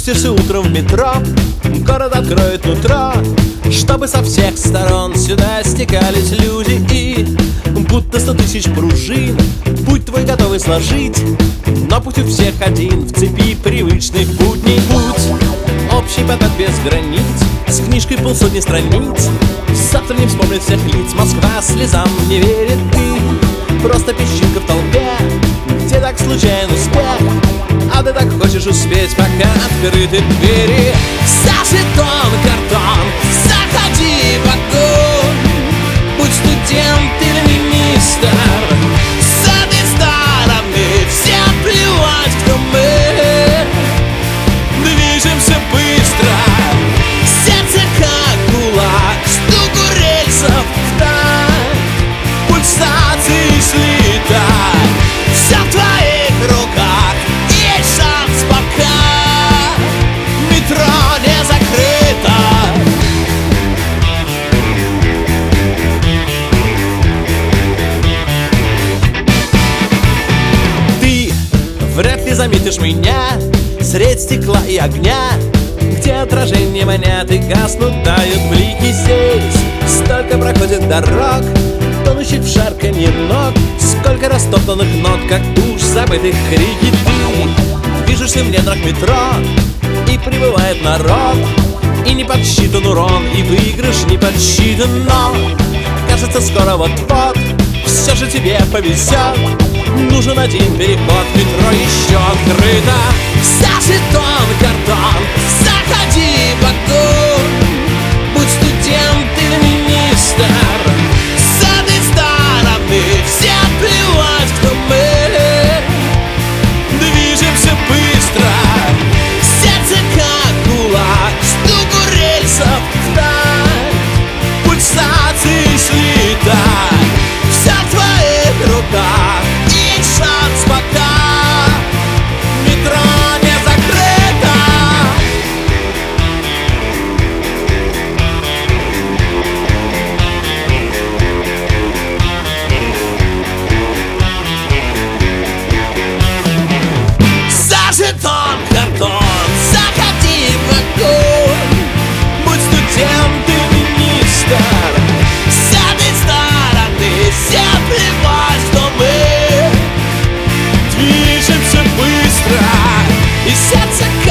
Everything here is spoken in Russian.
Спустишься утром в метро, город откроет нутро, чтобы со всех сторон сюда стекались люди. И будто 100 тысяч пружин путь твой готовы сложить, но путь у всех один в цепи привычных будней. Путь общий поток без границ, с книжкой полсотни страниц. Завтра не вспомнит всех лиц, Москва слезам не верит. Ты просто песчинка в толпе, где так случайен успех, а ты так хочешь успеть, пока открыты двери. Зажжетон, картон, заходи в огонь, будь студент или министр, с этой стороны все плевать, кто мы. Движемся быстро, сердце как кулак, стуку рельсов в такт, пульсации слетать. Все в твоих руках, есть шанс пока, метро не закрыто. Ты вряд ли заметишь меня средь стекла и огня, где отражения манят и гаснут, дают блики здесь. Столько проходит дорог, тонущих в шарканье ног, сколько растоптанных нот, как уж забытых крики. Ты движешься в недрах метро, и прибывает народ, и не подсчитан урон, и выигрыш не подсчитан, но кажется, скоро вот-вот все же тебе повезет. Нужен один переход, метро еще открыто. Зажжетон, картон, заходи в огонь, будь студент или министр, с этой стороны все плевать, кто мы. Движемся быстро, сердце как кулак, стуку рельсов в такт, пульсации слетать. Все в твоих руках, есть шанс пока, метро не закрыто. Зажжетон, картон, заходи в огонь, будь студент и министр, с этой стороны все плевать, что мы. Движемся быстро, и сердце